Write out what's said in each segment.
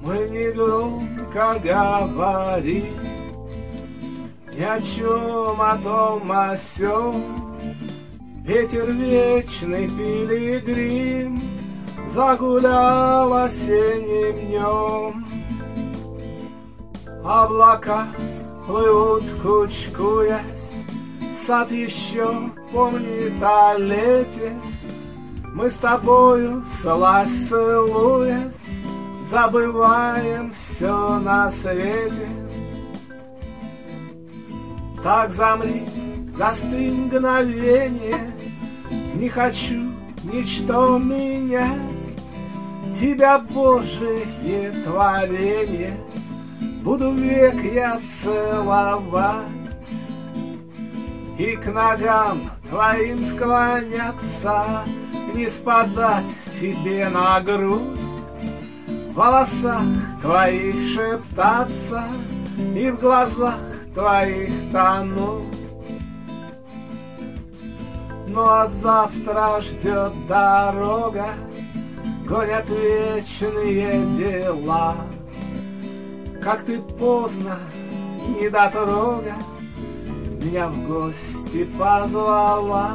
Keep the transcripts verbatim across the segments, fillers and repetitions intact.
Мы не громко говорим ни о чем, о том, о сём. Ветер вечный пилигрим загулял осенним днем. Облака плывут, кучкуясь, сад еще помнит о лете. Мы с тобою, слазь целуясь, забываем все на свете. Так замри, застынь мгновенье, не хочу ничто менять. Тебя, Божие творенье, буду век я целовать. И к ногам твоим склоняться, не спадать тебе на грудь, в волосах твоих шептаться и в глазах твоих тонуть. Ну а завтра ждет дорога, гонят вечные дела. Как ты поздно, недотрога, меня в гости позвала.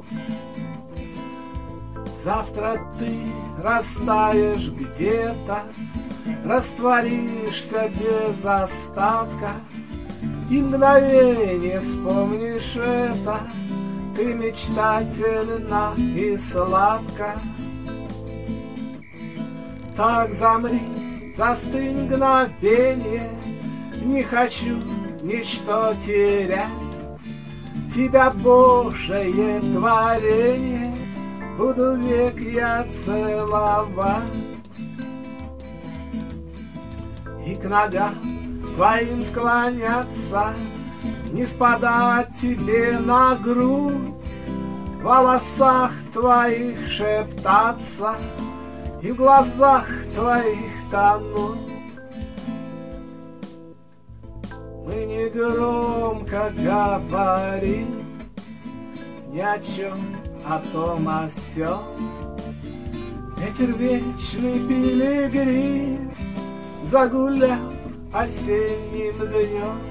Завтра ты растаешь где-то, растворишься без остатка, и мгновенье вспомнишь это, ты мечтательна и сладка. Так замри, застынь мгновенье, не хочу ничто терять. Тебя, Божие творенье, буду век я целовать. И к ногам твоим склоняться, не спадать тебе на грудь, в волосах твоих шептаться и в глазах твоих тонуть. Мы не громко говорим ни о чем, о том, о сём. Ветер вечный пилигрим загулял осенним днем.